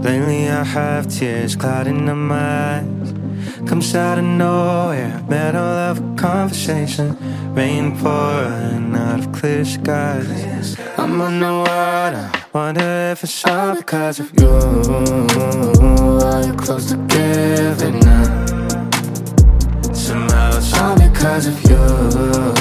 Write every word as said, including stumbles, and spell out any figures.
Lately I have tears clouding up my eyes. Comes out of nowhere, middle of a conversation. Rain pouring out of clear skies. I'm underwater, wonder if it's all because of you. Are you close to giving up? Somehow it's all because of you.